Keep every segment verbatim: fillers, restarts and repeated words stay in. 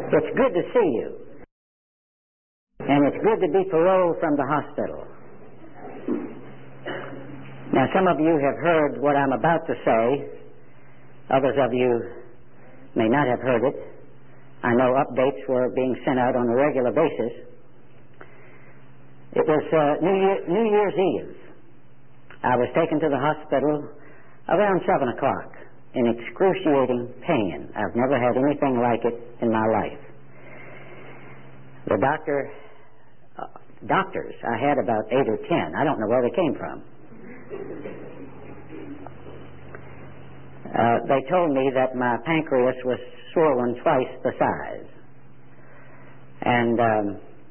It's good to see you. And it's good to be paroled from the hospital. Now, some of you have heard what I'm about to say. Others of you may not have heard it. I know updates were being sent out on a regular basis. It was uh, New, Year, New Year's Eve. I was taken to the hospital around seven o'clock in excruciating pain. I've never had anything like it in my life. The doctor, uh, doctors, I had about eight or ten. I don't know where they came from. Uh, they told me that my pancreas was swollen twice the size. And um,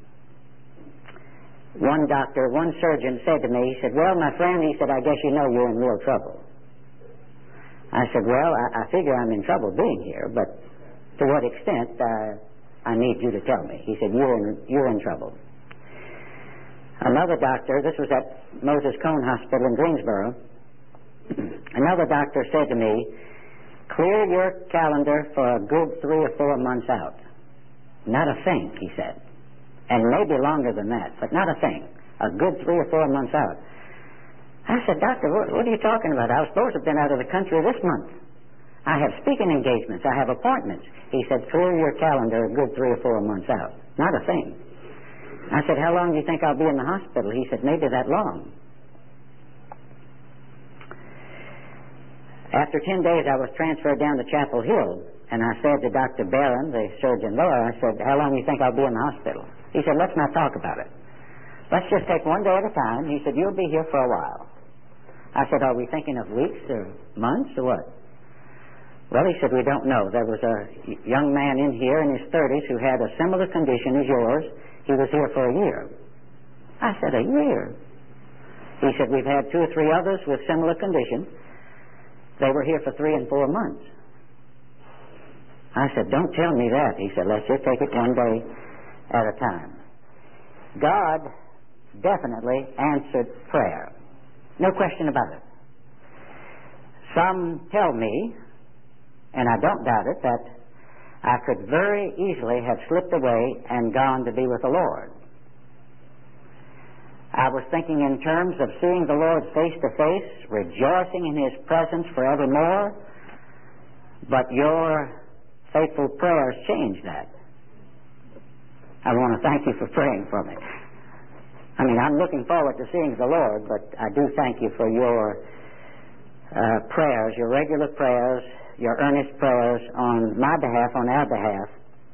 one doctor, one surgeon said to me, he said, well, my friend, he said, I guess you know you're in real trouble. I said, well, I, I figure I'm in trouble being here, but to what extent, uh, I need you to tell me. He said, you're in, you're in trouble. Another doctor, this was at Moses Cone Hospital in Greensboro, another doctor said to me, clear your calendar for a good three or four months out. Not a thing, he said. And maybe longer than that, but not a thing. A good three or four months out. I said, doctor, what, what are you talking about? I was supposed to have been out of the country this month. I have speaking engagements. I have appointments. He said, clear your calendar a good three or four months out. Not a thing. I said, how long do you think I'll be in the hospital? He said, maybe that long. After ten days, I was transferred down to Chapel Hill, and I said to Doctor Barron, the surgeon there, I said, how long do you think I'll be in the hospital? He said, let's not talk about it. Let's just take one day at a time. He said, you'll be here for a while. I said, are we thinking of weeks or months or what? Well, he said, we don't know. There was a young man in here in his thirties who had a similar condition as yours. He was here for a year. I said, a year? He said, we've had two or three others with similar conditions. They were here for three and four months. I said, don't tell me that. He said, let's just take it one day at a time. God definitely answered prayer. No question about it. Some tell me, and I don't doubt it, that I could very easily have slipped away and gone to be with the Lord. I was thinking in terms of seeing the Lord face to face, rejoicing in His presence forevermore, but your faithful prayers changed that. I want to thank you for praying for me. I mean, I'm looking forward to seeing the Lord, but I do thank you for your uh, prayers, your regular prayers, your earnest prayers on my behalf, on our behalf.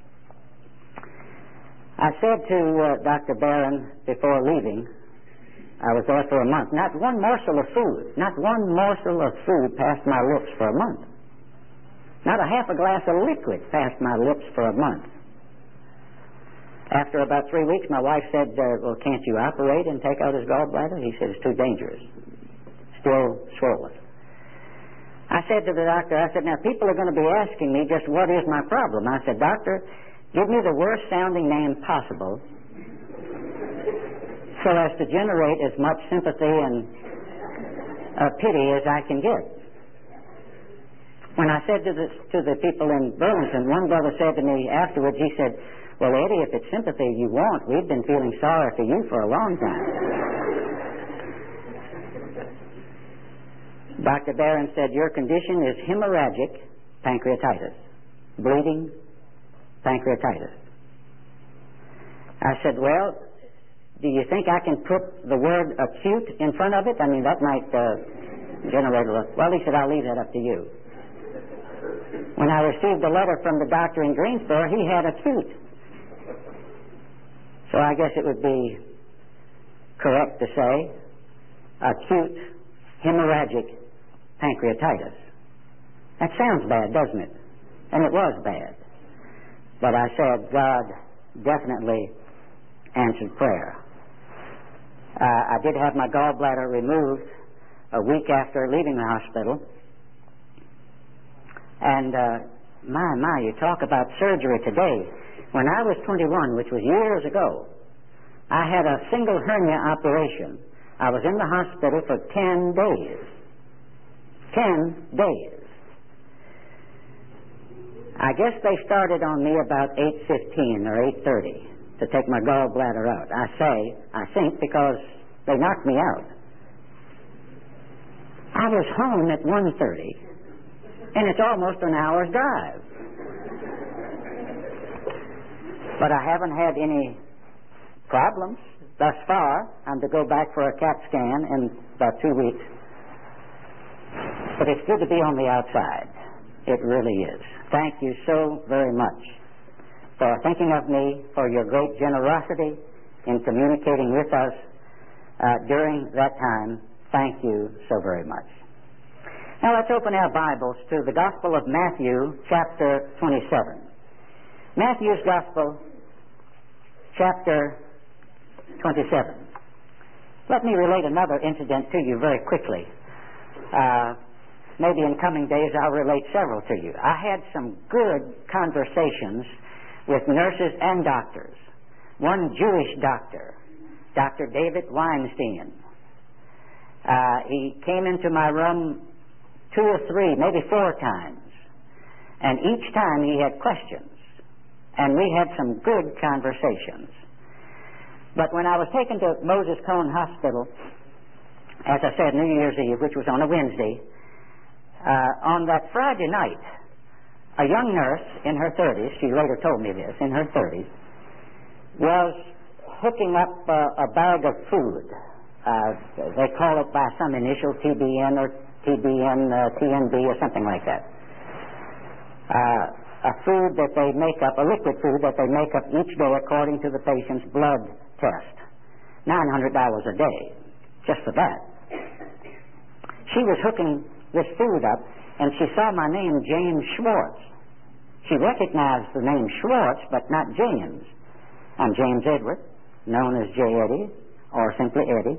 I said to uh, Doctor Barron before leaving, I was there for a month, not one morsel of food, not one morsel of food passed my lips for a month. Not a half a glass of liquid passed my lips for a month. After about three weeks, my wife said, uh, well, can't you operate and take out his gallbladder? He said, it's too dangerous. Still swollen. I said to the doctor, I said, now people are going to be asking me just what is my problem. I said, doctor, give me the worst sounding name possible so as to generate as much sympathy and uh, pity as I can get. When I said to the, to the people in Burlington, one brother said to me afterwards, he said, well, Eddie, if it's sympathy you want, we've been feeling sorry for you for a long time. Doctor Barron said, your condition is hemorrhagic pancreatitis, bleeding pancreatitis. I said, well, do you think I can put the word acute in front of it? I mean, that might uh, generate a... Well, he said, I'll leave that up to you. When I received a letter from the doctor in Greensboro, he had acute. So I guess it would be correct to say acute hemorrhagic pancreatitis. That sounds bad, doesn't it? And it was bad. But I said God definitely answered prayer. Uh, I did have my gallbladder removed a week after leaving the hospital. And uh, my, my, you talk about surgery today. When I was twenty-one, which was years ago, I had a single hernia operation. I was in the hospital for ten days. Ten days. I guess they started on me about eight fifteen or eight thirty to take my gallbladder out. I say, I think, because they knocked me out. I was home at one thirty, and it's almost an hour's drive. But I haven't had any problems thus far. I'm to go back for a CAT scan in about two weeks. But it's good to be on the outside. It really is. Thank you so very much for thinking of me, for your great generosity in communicating with us uh, during that time. Thank you so very much. Now let's open our Bibles to the Gospel of Matthew, chapter twenty-seven. Matthew's Gospel, chapter twenty-seven. Let me relate another incident to you very quickly. Uh, maybe in coming days I'll relate several to you. I had some good conversations with nurses and doctors. One Jewish doctor, Doctor David Weinstein. Uh, he came into my room two or three, maybe four times. And each time he had questions. And we had some good conversations. But when I was taken to Moses Cone Hospital, as I said, New Year's Eve, which was on a Wednesday, uh, on that Friday night, a young nurse in her thirties, she later told me this, in her thirties, was hooking up uh, a bag of food. Uh, they call it by some initial, T B N or T B N, uh, T N B or something like that. Uh, a food that they make up, a liquid food that they make up each day according to the patient's blood test. nine hundred dollars a day, just for that. She was hooking this food up, and she saw my name, James Schwartz. She recognized the name Schwartz, but not James. I'm James Edward, known as J. Eddie, or simply Eddie.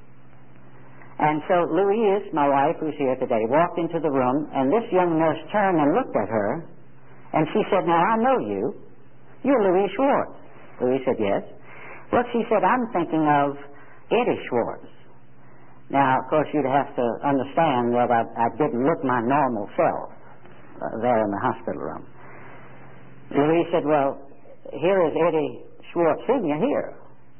And so Louise, my wife, who's here today, walked into the room, and this young nurse turned and looked at her, and she said, "Now, I know you. You're Louise Schwartz." Louise said, "Yes." Well, she said, "I'm thinking of Eddie Schwartz." Now, of course, you'd have to understand that I, I didn't look my normal self uh, there in the hospital room. Louise said, "Well, here is Eddie Schwartz Senior here."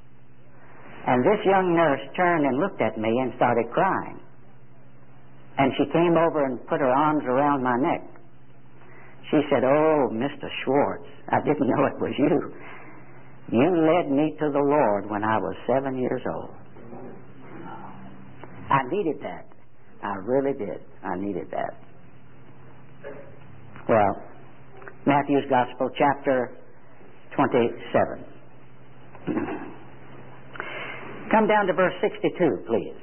And this young nurse turned and looked at me and started crying. And she came over and put her arms around my neck. She said, "Oh, Mister Schwartz, I didn't know it was you. You led me to the Lord when I was seven years old." I needed that. I really did. I needed that. Well, Matthew's Gospel, chapter twenty-seven. Come down to verse sixty-two, please.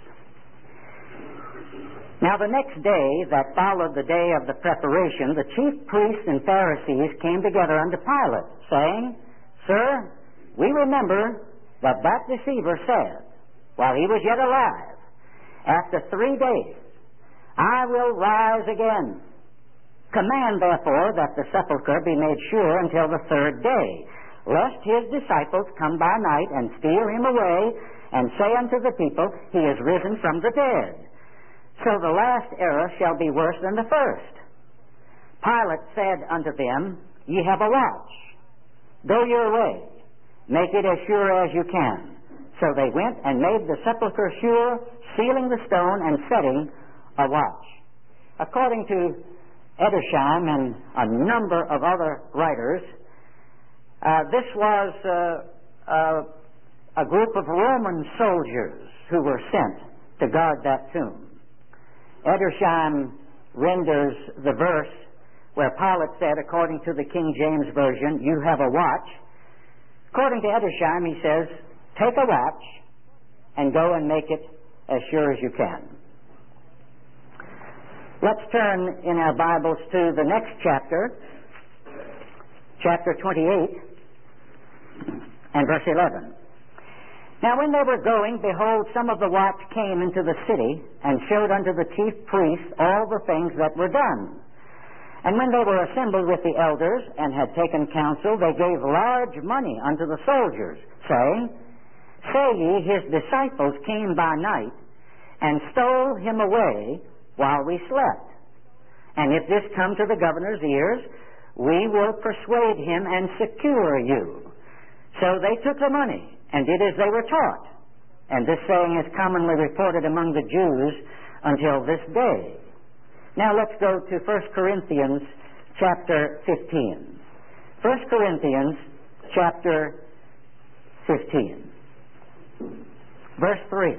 Now the next day that followed the day of the preparation, the chief priests and Pharisees came together unto Pilate, saying, "Sir, we remember that that deceiver said, while he was yet alive, after three days, I will rise again. Command, therefore, that the sepulchre be made sure until the third day, lest his disciples come by night and steal him away, and say unto the people, He is risen from the dead. So the last error shall be worse than the first." Pilate said unto them, "Ye have a watch. Go your way. Make it as sure as you can." So they went and made the sepulchre sure, sealing the stone and setting a watch. According to Edersheim and a number of other writers, uh, this was uh, uh, a group of Roman soldiers who were sent to guard that tomb. Edersheim renders the verse where Pilate said, according to the King James Version, "You have a watch." According to Edersheim, he says, "Take a watch and go and make it as sure as you can." Let's turn in our Bibles to the next chapter, chapter twenty-eight, and verse eleven. Now when they were going, behold, some of the watch came into the city, and showed unto the chief priests all the things that were done. And when they were assembled with the elders, and had taken counsel, they gave large money unto the soldiers, saying, "Say ye, his disciples came by night, and stole him away while we slept. And if this come to the governor's ears, we will persuade him and secure you. So they took the money and did as they were taught. And this saying is commonly reported among the Jews until this day. Now let's go to First Corinthians chapter fifteen. First Corinthians chapter fifteen. Verse three.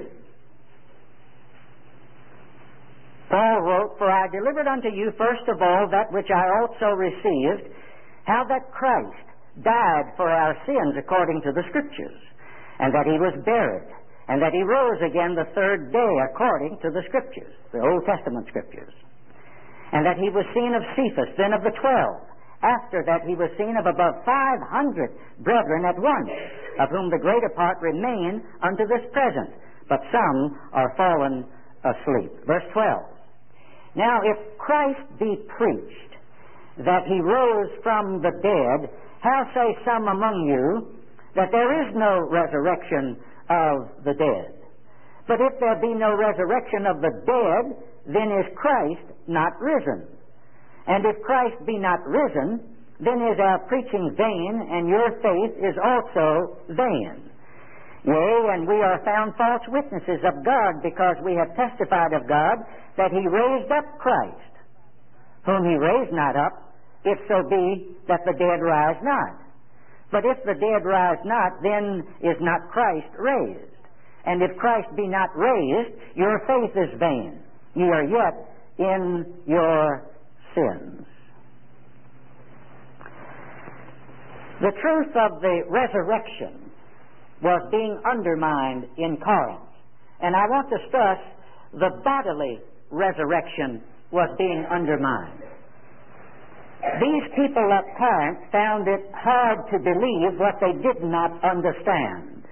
Paul wrote, "For I delivered unto you first of all that which I also received, how that Christ died for our sins according to the Scriptures, and that he was buried, and that he rose again the third day according to the Scriptures," the Old Testament Scriptures, "and that he was seen of Cephas, then of the twelve. After that he was seen of above five hundred brethren at once, of whom the greater part remain unto this present, but some are fallen asleep." Verse twelve. "Now if Christ be preached that he rose from the dead, how say some among you that there is no resurrection of the dead? But if there be no resurrection of the dead, then is Christ not risen? And if Christ be not risen, then is our preaching vain, and your faith is also vain. Yea, and we are found false witnesses of God, because we have testified of God that he raised up Christ, whom he raised not up, if so be that the dead rise not. But if the dead rise not, then is not Christ raised. And if Christ be not raised, your faith is vain. Ye are yet in your sins." The truth of the resurrection was being undermined in Corinth. And I want to stress the bodily resurrection was being undermined. These people at Corinth found it hard to believe what they did not understand.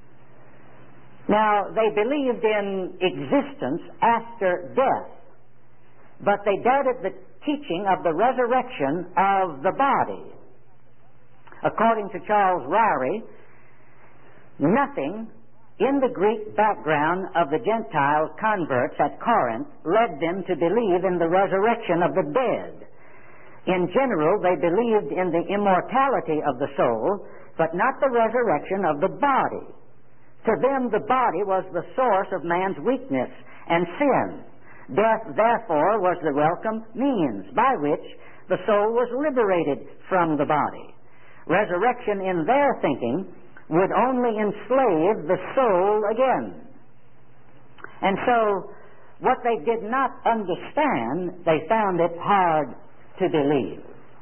Now, they believed in existence after death, but they doubted the teaching of the resurrection of the body. According to Charles Ryrie, nothing in the Greek background of the Gentile converts at Corinth led them to believe in the resurrection of the dead. In general, they believed in the immortality of the soul, but not the resurrection of the body. To them, the body was the source of man's weakness and sin. Death, therefore, was the welcome means by which the soul was liberated from the body. Resurrection, in their thinking, would only enslave the soul again. And so, what they did not understand, they found it hard to believe.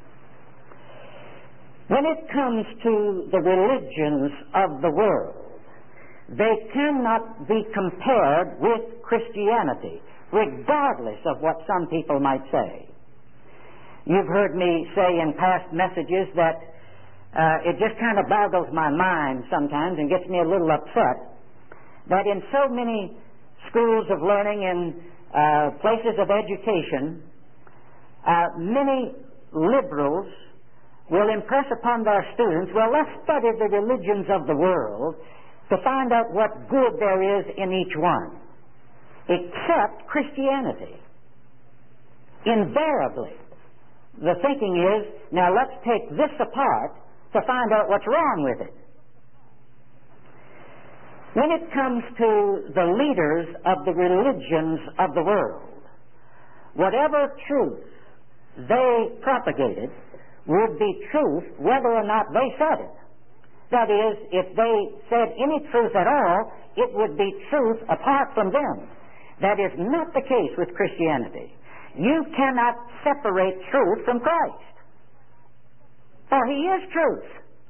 When it comes to the religions of the world, they cannot be compared with Christianity, regardless of what some people might say. You've heard me say in past messages that uh, it just kind of boggles my mind sometimes and gets me a little upset that in so many schools of learning and uh, places of education, uh, many liberals will impress upon their students, well, let's study the religions of the world to find out what good there is in each one, except Christianity. Invariably, the thinking is, now let's take this apart to find out what's wrong with it. When it comes to the leaders of the religions of the world, whatever truth they propagated would be truth whether or not they said it. That is, if they said any truth at all, it would be truth apart from them. That is not the case with Christianity. You cannot separate truth from Christ, for he is truth.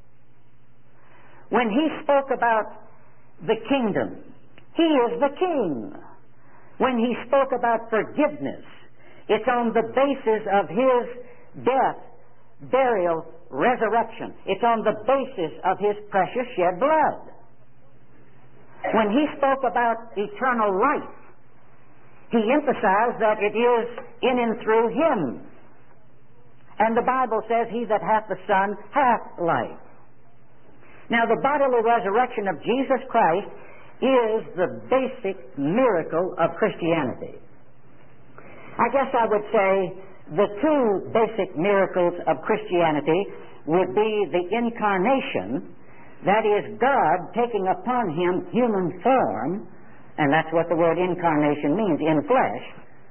When he spoke about the kingdom, he is the king. When he spoke about forgiveness, it's on the basis of his death, burial, resurrection. It's on the basis of his precious shed blood. When he spoke about eternal life, he emphasized that it is in and through him. And the Bible says, he that hath the Son hath life. Now, the bodily resurrection of Jesus Christ is the basic miracle of Christianity. I guess I would say the two basic miracles of Christianity would be the incarnation, that is, God taking upon him human form, and that's what the word incarnation means, in flesh.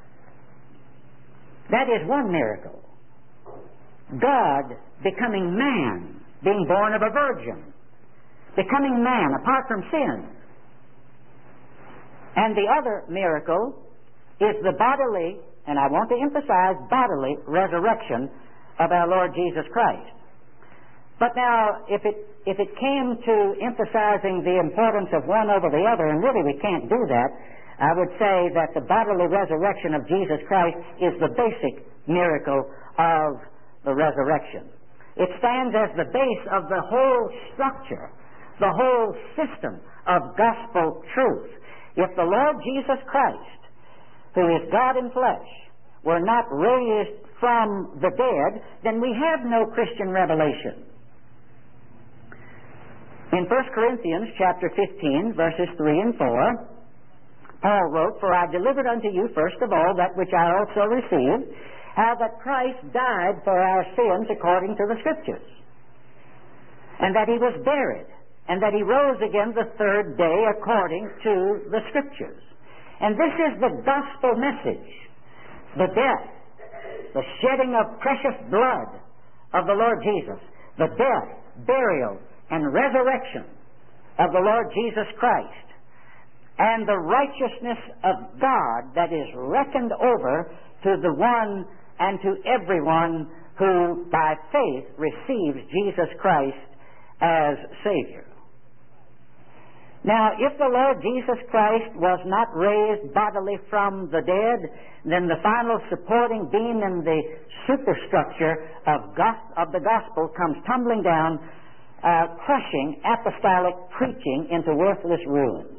That is one miracle. God becoming man, being born of a virgin, becoming man apart from sin. And the other miracle is the bodily, and I want to emphasize bodily, resurrection of our Lord Jesus Christ. But now, if it if it came to emphasizing the importance of one over the other, and really we can't do that, I would say that the bodily resurrection of Jesus Christ is the basic miracle of the resurrection. It stands as the base of the whole structure, the whole system of gospel truth. If the Lord Jesus Christ, who is God in flesh, were not raised from the dead, then we have no Christian revelation. In First Corinthians chapter fifteen, verses three and four, Paul wrote, "For I delivered unto you first of all that which I also received, how that Christ died for our sins according to the Scriptures, and that he was buried, and that he rose again the third day according to the Scriptures." And this is the gospel message. The death, the shedding of precious blood of the Lord Jesus, the death, burial, and resurrection of the Lord Jesus Christ, and the righteousness of God that is reckoned over to the one and to everyone who by faith receives Jesus Christ as Savior. Now, if the Lord Jesus Christ was not raised bodily from the dead, then the final supporting beam in the superstructure of, gos- of the gospel comes tumbling down, uh, crushing apostolic preaching into worthless ruins.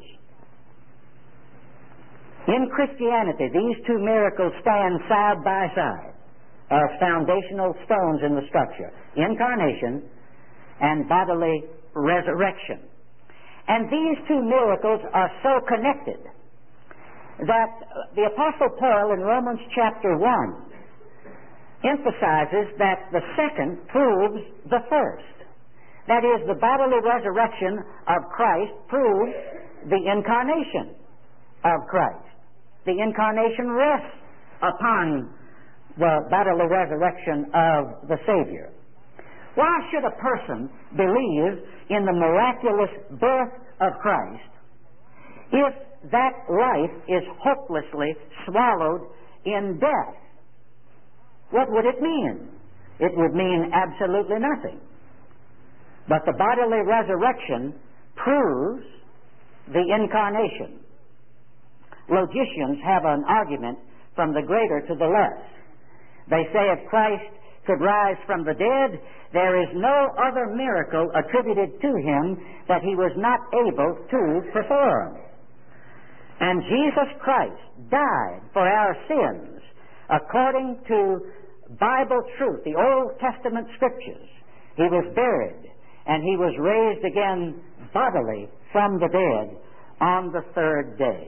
In Christianity, these two miracles stand side by side as foundational stones in the structure: incarnation and bodily resurrection. And these two miracles are so connected that the Apostle Paul in Romans chapter one emphasizes that the second proves the first. That is, the bodily resurrection of Christ proves the incarnation of Christ. The incarnation rests upon the bodily resurrection of the Savior. Why should a person believe in the miraculous birth of Christ if that life is hopelessly swallowed in death? What would it mean? It would mean absolutely nothing. But the bodily resurrection proves the incarnation. Logicians have an argument from the greater to the less. They say if Christ could rise from the dead, there is no other miracle attributed to him that he was not able to perform. And Jesus Christ died for our sins according to Bible truth, the Old Testament Scriptures. He was buried, and he was raised again bodily from the dead on the third day.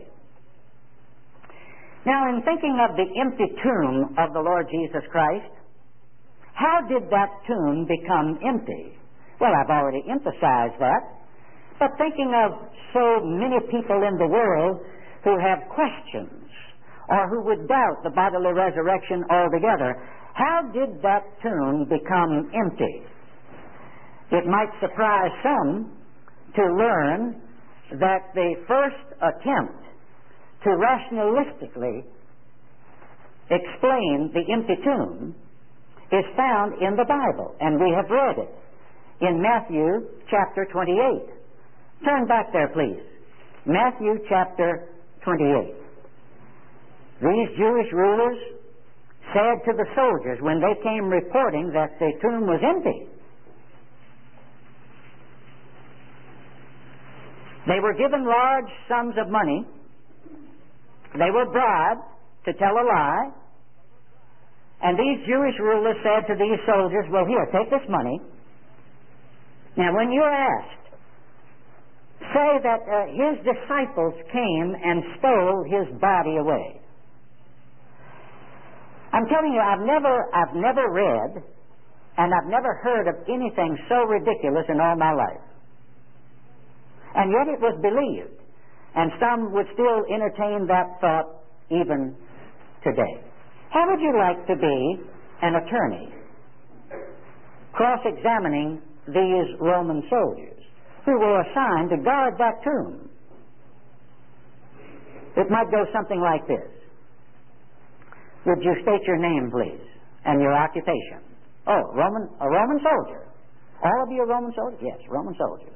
Now, in thinking of the empty tomb of the Lord Jesus Christ, how did that tomb become empty? Well, I've already emphasized that. But thinking of so many people in the world who have questions or who would doubt the bodily resurrection altogether, how did that tomb become empty? It might surprise some to learn that the first attempt to rationalistically explain the empty tomb is found in the Bible, and we have read it in Matthew chapter twenty-eight. Turn back there, please. Matthew chapter twenty-eight. These Jewish rulers said to the soldiers when they came reporting that the tomb was empty, they were given large sums of money. They were bribed to tell a lie. And these Jewish rulers said to these soldiers, well, here, take this money. Now, when you're asked, say that uh, his disciples came and stole his body away. I'm telling you, I've never, I've never read and I've never heard of anything so ridiculous in all my life. And yet it was believed. And some would still entertain that thought even today. How would you like to be an attorney cross-examining these Roman soldiers who were assigned to guard that tomb? It might go something like this. Would you state your name, please, and your occupation? Oh, Roman, a Roman soldier. All of you are Roman soldiers? Yes, Roman soldiers.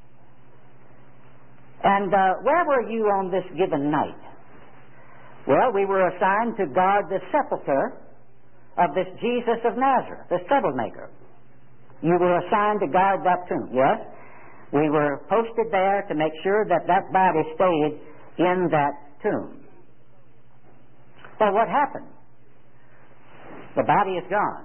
And uh, where were you on this given night? Well, we were assigned to guard the sepulcher of this Jesus of Nazareth, this troublemaker. You were assigned to guard that tomb. Yes, we were posted there to make sure that that body stayed in that tomb. Well, what happened? The body is gone.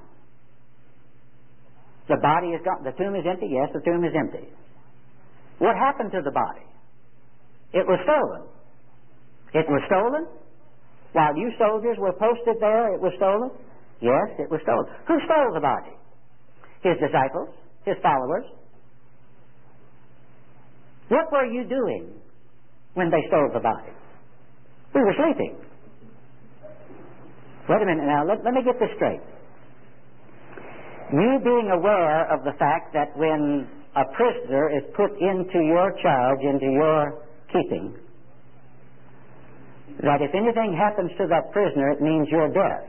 The body is gone. The tomb is empty. Yes, the tomb is empty. What happened to the body? It was stolen. It was stolen? While you soldiers were posted there, it was stolen? Yes, it was stolen. Who stole the body? His disciples, his followers. What were you doing when they stole the body? We were sleeping. Wait a minute now, let, let me get this straight. You being aware of the fact that when a prisoner is put into your charge, into your keeping, that if anything happens to that prisoner, it means your death.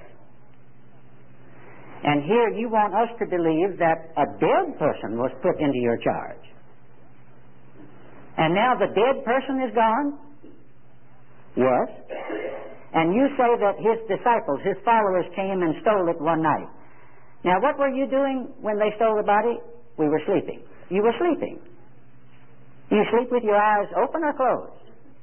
And here you want us to believe that a dead person was put into your charge. And now the dead person is gone? Yes. And you say that his disciples, his followers, came and stole it one night. Now what were you doing when they stole the body? We were sleeping. You were sleeping. You sleep with your eyes open or closed?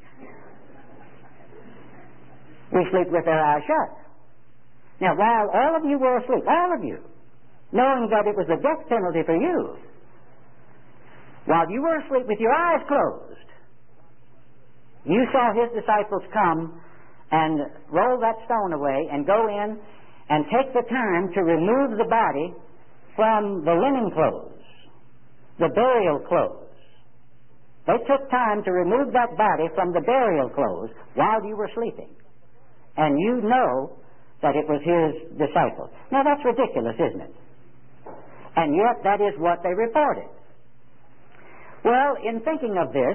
We sleep with our eyes shut. Now, while all of you were asleep, all of you, knowing that it was the death penalty for you, while you were asleep with your eyes closed, you saw his disciples come and roll that stone away and go in and take the time to remove the body from the linen clothes, the burial clothes. They took time to remove that body from the burial clothes while you were sleeping. And you know that it was his disciples. Now that's ridiculous, isn't it? And yet that is what they reported. Well, in thinking of this,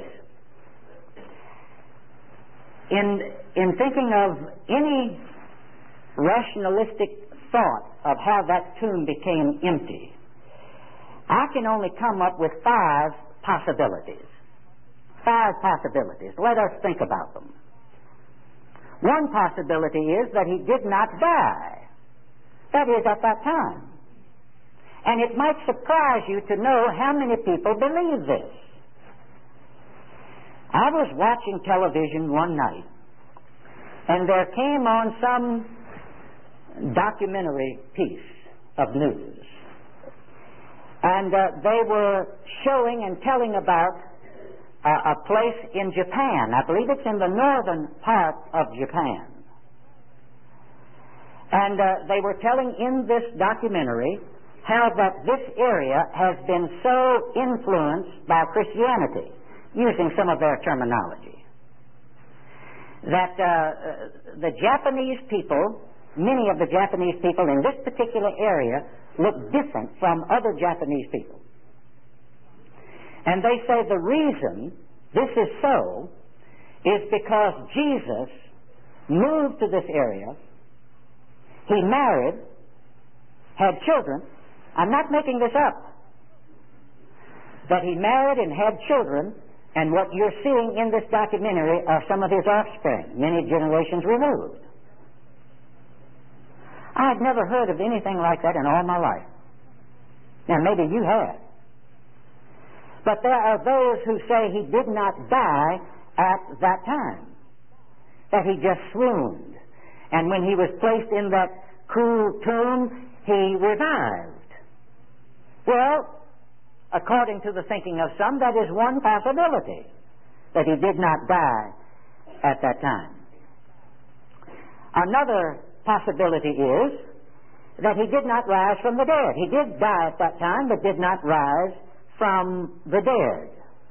in, in thinking of any rationalistic thought of how that tomb became empty, I can only come up with five possibilities. Five possibilities. Let us think about them. One possibility is that he did not die. That is, at that time. And it might surprise you to know how many people believe this. I was watching television one night, and there came on some documentary piece of news. And uh, they were showing and telling about a place in Japan. I believe it's in the northern part of Japan. And uh, they were telling in this documentary how that this area has been so influenced by Christianity, using some of their terminology, that uh, the Japanese people, many of the Japanese people in this particular area, look different from other Japanese people. And they say the reason this is so is because Jesus moved to this area, he married, had children. I'm not making this up. But he married and had children, and what you're seeing in this documentary are some of his offspring, many generations removed. I've never heard of anything like that in all my life. Now, maybe you have. But there are those who say he did not die at that time, that he just swooned. And when he was placed in that cool tomb, he revived. Well, according to the thinking of some, that is one possibility, that he did not die at that time. Another possibility is that he did not rise from the dead. He did die at that time, but did not rise from the dead.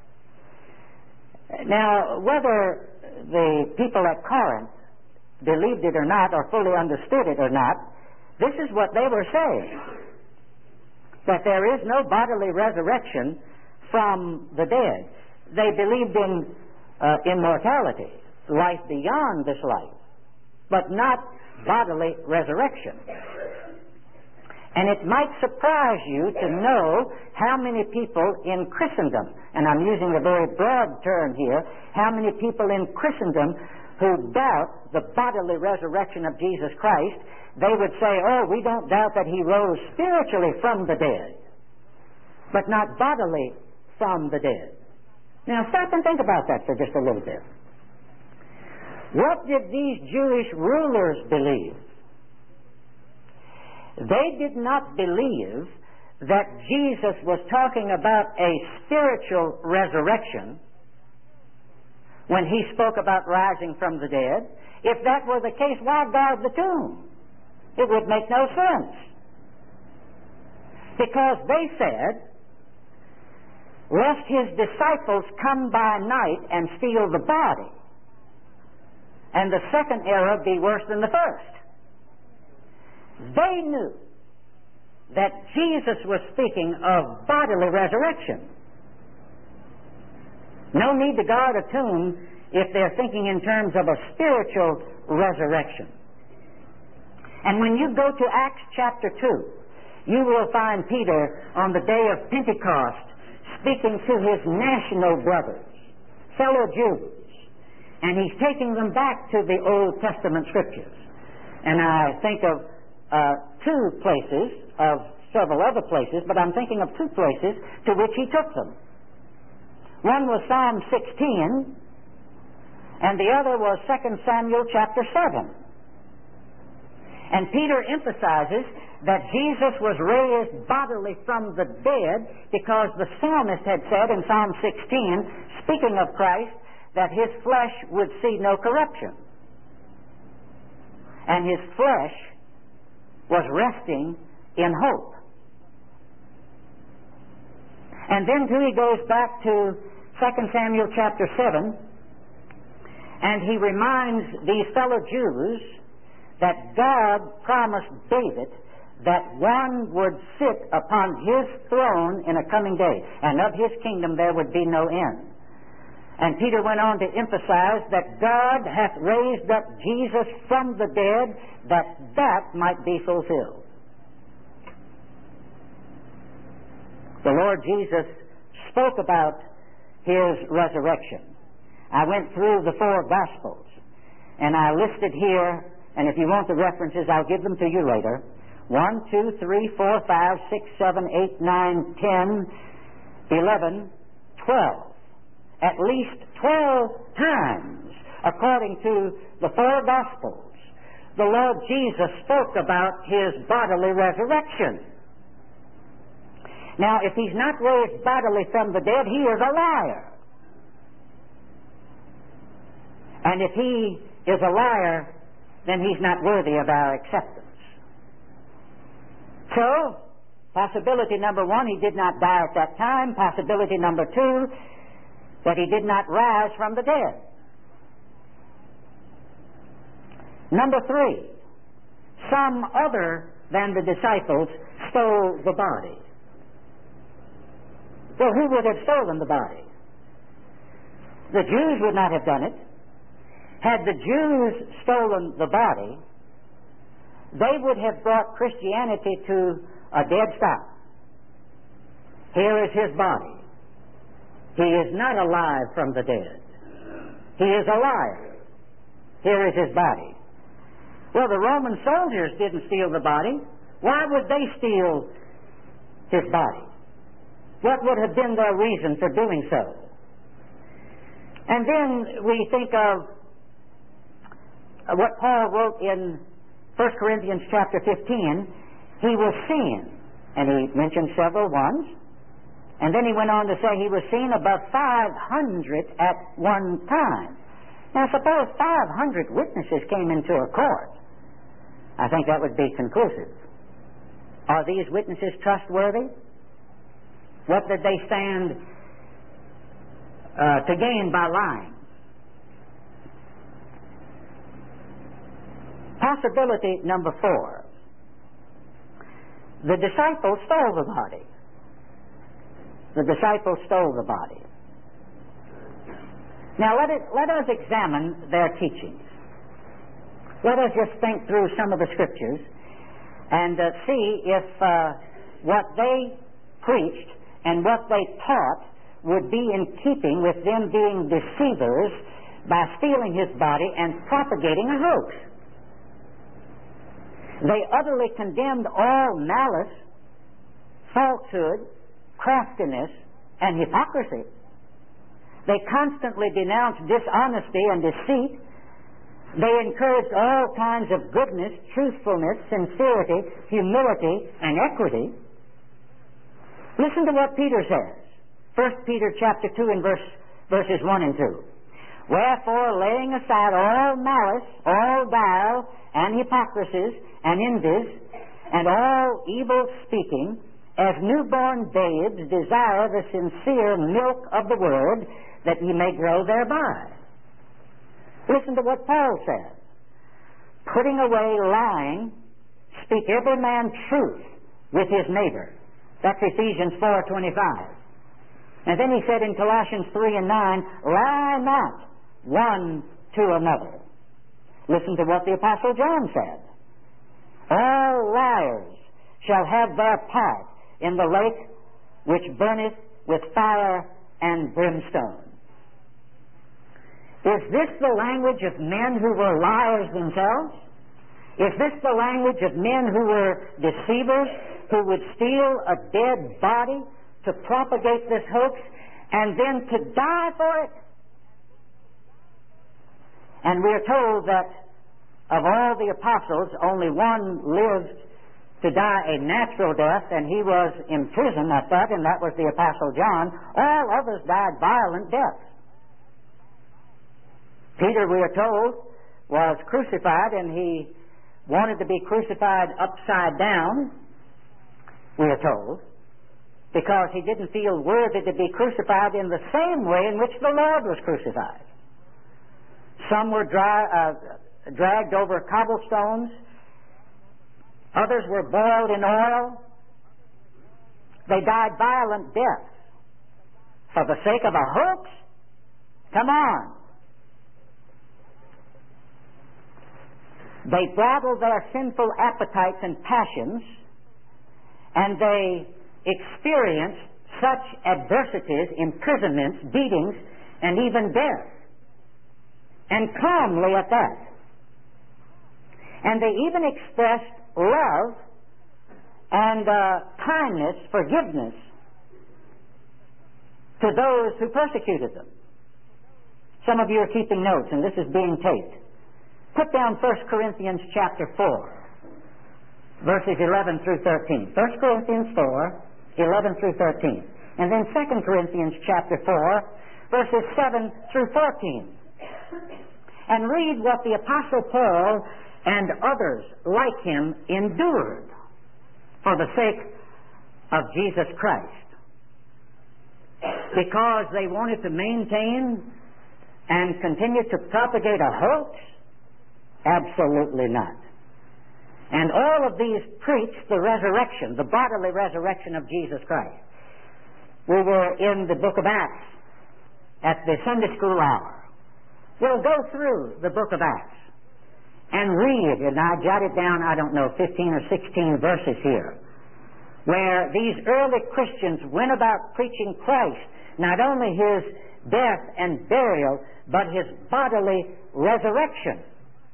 Now, whether the people at Corinth believed it or not, or fully understood it or not, this is what they were saying, that there is no bodily resurrection from the dead. They believed in uh, immortality, life beyond this life, but not bodily resurrection. And it might surprise you to know how many people in Christendom, and I'm using a very broad term here, how many people in Christendom who doubt the bodily resurrection of Jesus Christ. They would say, oh, we don't doubt that he rose spiritually from the dead, but not bodily from the dead. Now stop and think about that for just a little bit. What did these Jewish rulers believe? They did not believe that Jesus was talking about a spiritual resurrection when he spoke about rising from the dead. If that were the case, why guard the tomb? It would make no sense. Because they said, lest his disciples come by night and steal the body, and the second error be worse than the first. They knew that Jesus was speaking of bodily resurrection. No need to guard a tomb if they're thinking in terms of a spiritual resurrection. And when you go to Acts chapter two, you will find Peter on the day of Pentecost speaking to his national brothers, fellow Jews, and he's taking them back to the Old Testament Scriptures. And I think of uh, two places, of several other places, but I'm thinking of two places to which he took them. One was Psalm sixteen, and the other was Second Samuel chapter seven. And Peter emphasizes that Jesus was raised bodily from the dead because the psalmist had said in Psalm sixteen, speaking of Christ, that his flesh would see no corruption. And his flesh was resting in hope. And then too he goes back to Second Samuel chapter seven, and he reminds these fellow Jews that God promised David that one would sit upon his throne in a coming day, and of his kingdom there would be no end. And Peter went on to emphasize that God hath raised up Jesus from the dead, that that might be fulfilled. The Lord Jesus spoke about his resurrection. I went through the four Gospels, and I listed here, and if you want the references, I'll give them to you later. One, two, three, four, five, six, seven, eight, nine, ten, eleven, twelve. At least twelve times, according to the four Gospels, the Lord Jesus spoke about his bodily resurrection. Now, if he's not raised bodily from the dead, he is a liar. And if he is a liar, then he's not worthy of our acceptance. So, possibility number one, he did not die at that time. Possibility number two, that he did not rise from the dead. Number three, some other than the disciples stole the body. Well, who would have stolen the body? The Jews would not have done it. Had the Jews stolen the body, they would have brought Christianity to a dead stop. Here is his body. He is not alive from the dead. He is a liar. Here is his body. Well, the Roman soldiers didn't steal the body. Why would they steal his body? What would have been their reason for doing so? And then we think of what Paul wrote in First Corinthians chapter fifteen. He was seen, and he mentioned several ones. And then he went on to say he was seen above five hundred at one time. Now suppose five hundred witnesses came into a court. I think that would be conclusive. Are these witnesses trustworthy? What did they stand uh, to gain by lying? Possibility number four. The disciples stole the body. The disciples stole the body. Now let, it, let us examine their teachings. Let us just think through some of the scriptures and uh, see if uh, what they preached and what they taught would be in keeping with them being deceivers by stealing his body and propagating a hoax. They utterly condemned all malice, falsehood, craftiness, and hypocrisy. They constantly denounced dishonesty and deceit. They encouraged all kinds of goodness, truthfulness, sincerity, humility, and equity. Listen to what Peter says. First Peter chapter two and verse, verses one and two. Wherefore, laying aside all malice, all guile, and hypocrisies, and envies, and all evil speaking, as newborn babes desire the sincere milk of the word, that ye may grow thereby. Listen to what Paul says. Putting away lying, speak every man truth with his neighbor. That's Ephesians four twenty-five. And then he said in Colossians three and nine, lie not one to another. Listen to what the Apostle John said. All liars shall have their part in the lake which burneth with fire and brimstone. Is this the language of men who were liars themselves? Is this the language of men who were deceivers, who would steal a dead body to propagate this hoax and then to die for it? And we are told that of all the apostles, only one lived to die a natural death, and he was imprisoned at that, and that was the Apostle John. All others died violent deaths. Peter, we are told, was crucified, and he wanted to be crucified upside down, we are told, because he didn't feel worthy to be crucified in the same way in which the Lord was crucified. Some were dry, uh, dragged over cobblestones. Others were boiled in oil. They died violent deaths. For the sake of a hoax? Come on. They bridled their sinful appetites and passions, and they experienced such adversities, imprisonments, beatings, and even death. And calmly at that. And they even expressed love and uh, kindness, forgiveness to those who persecuted them. Some of you are keeping notes, and this is being taped. Put down First Corinthians chapter four, verses eleven through thirteen. First Corinthians four, eleven through thirteen. And then Second Corinthians chapter four, verses seven through fourteen. And read what the Apostle Paul and others like him endured for the sake of Jesus Christ. Because they wanted to maintain and continue to propagate a hoax? Absolutely not. And all of these preached the resurrection, the bodily resurrection of Jesus Christ. We were in the book of Acts at the Sunday school hour. We'll go through the book of Acts and read, and I jotted down, I don't know, fifteen or sixteen verses here, where these early Christians went about preaching Christ, not only his death and burial, but his bodily resurrection.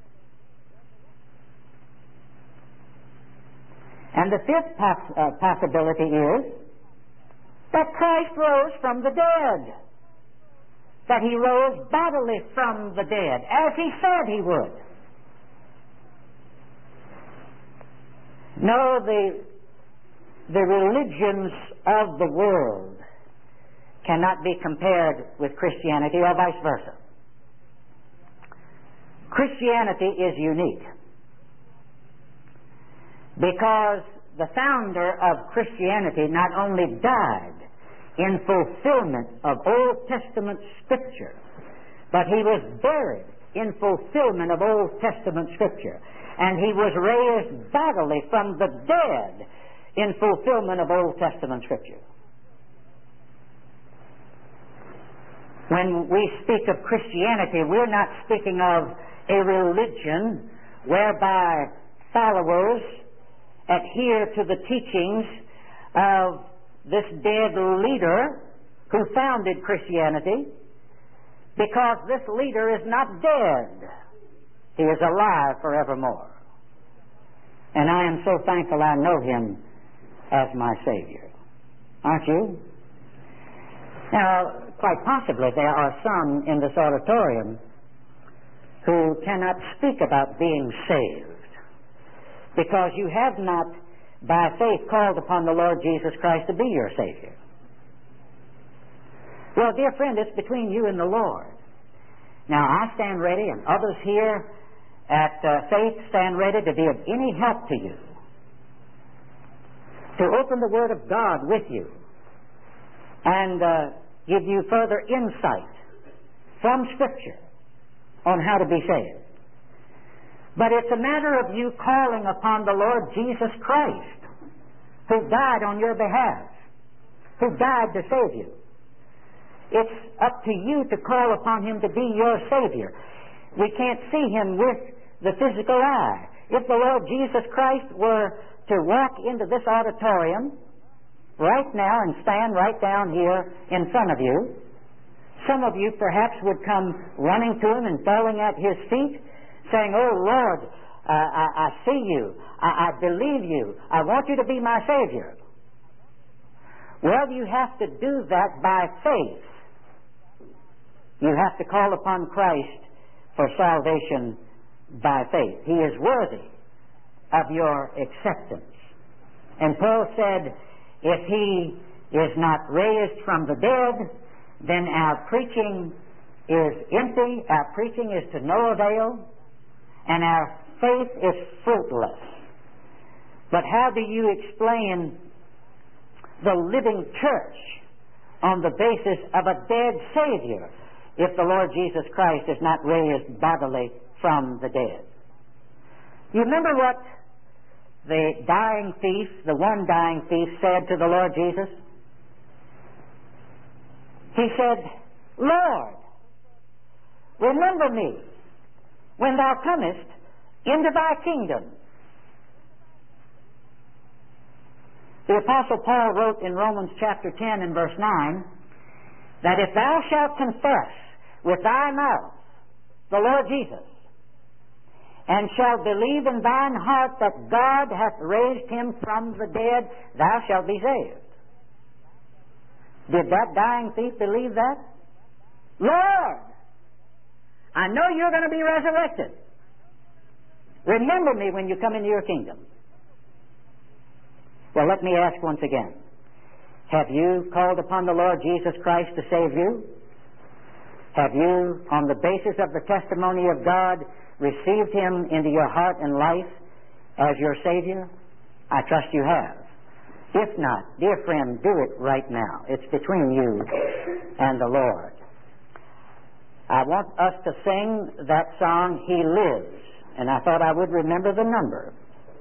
And the fifth poss- uh, possibility is that Christ rose from the dead. That he rose bodily from the dead, as he said he would. No, the, the religions of the world cannot be compared with Christianity or vice versa. Christianity is unique. Because the founder of Christianity not only died in fulfillment of Old Testament Scripture, but he was buried in fulfillment of Old Testament Scripture. And he was raised bodily from the dead in fulfillment of Old Testament Scripture. When we speak of Christianity, we're not speaking of a religion whereby followers adhere to the teachings of this dead leader who founded Christianity, because this leader is not dead. He is alive forevermore. And I am so thankful I know him as my Savior. Aren't you? Now, quite possibly there are some in this auditorium who cannot speak about being saved because you have not, by faith, called upon the Lord Jesus Christ to be your Savior. Well, dear friend, it's between you and the Lord. Now, I stand ready, and others here at uh, Faith stand ready to be of any help to you, to open the Word of God with you, and uh, give you further insight from Scripture on how to be saved. But it's a matter of you calling upon the Lord Jesus Christ, who died on your behalf, who died to save you. It's up to you to call upon Him to be your Savior. We can't see Him with the physical eye. If the Lord Jesus Christ were to walk into this auditorium right now and stand right down here in front of you, some of you perhaps would come running to Him and falling at His feet, saying, "Oh Lord, uh, I, I see you. I, I believe you. I want you to be my Savior." Well, you have to do that by faith. You have to call upon Christ for salvation by faith. He is worthy of your acceptance. And Paul said, if He is not raised from the dead, then our preaching is empty, our preaching is to no avail, and our faith is fruitless. But how do you explain the living church on the basis of a dead Savior if the Lord Jesus Christ is not raised bodily from the dead? You remember what the dying thief, the one dying thief, said to the Lord Jesus? He said, "Lord, remember me when thou comest into thy kingdom." The Apostle Paul wrote in Romans chapter ten and verse nine that if thou shalt confess with thy mouth the Lord Jesus, and shalt believe in thine heart that God hath raised Him from the dead, thou shalt be saved. Did that dying thief believe that? "Lord, I know you're going to be resurrected. Remember me when you come into your kingdom." Well, let me ask once again. Have you called upon the Lord Jesus Christ to save you? Have you, on the basis of the testimony of God, received Him into your heart and life as your Savior? I trust you have. If not, dear friend, do it right now. It's between you and the Lord. I want us to sing that song, "He Lives," and I thought I would remember the number.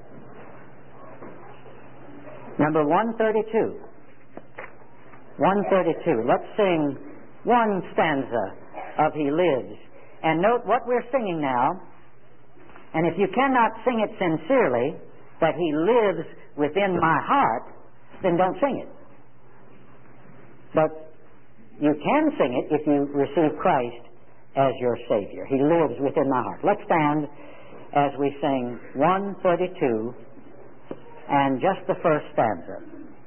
Number one thirty-two. one thirty-two. Let's sing one stanza of "He Lives." And note what we're singing now. And if you cannot sing it sincerely, that He lives within my heart, then don't sing it. But you can sing it if you receive Christ as your Savior. He lives within my heart. Let's stand as we sing one thirty-two and just the first stanza.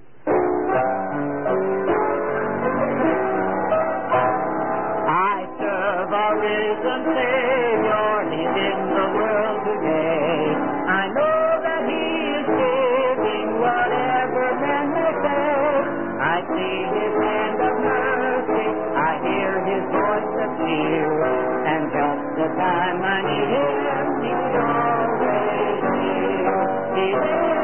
I serve a risen Savior, He's in the world today. I know that He is giving whatever man may say. I see His hand of mercy, I hear His voice of cheer, and just the time I need Him, He's always near. He lives.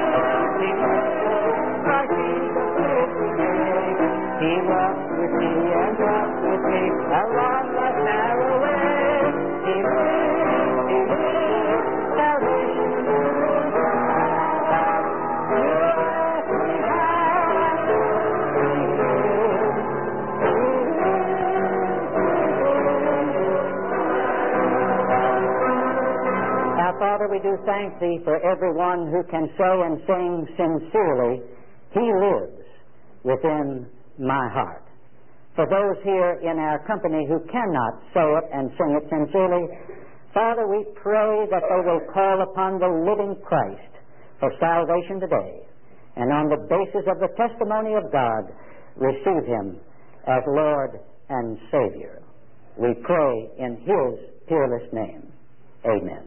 with me and walked with me along the narrow way. He lives, he lives, salvation through God. You ask me how I know he lives. Now, Father, we do thank Thee for everyone who can say and sing sincerely, He lives within my heart. For those here in our company who cannot say it and sing it sincerely, Father, we pray that they will call upon the living Christ for salvation today, and on the basis of the testimony of God, receive Him as Lord and Savior. We pray in His peerless name. Amen.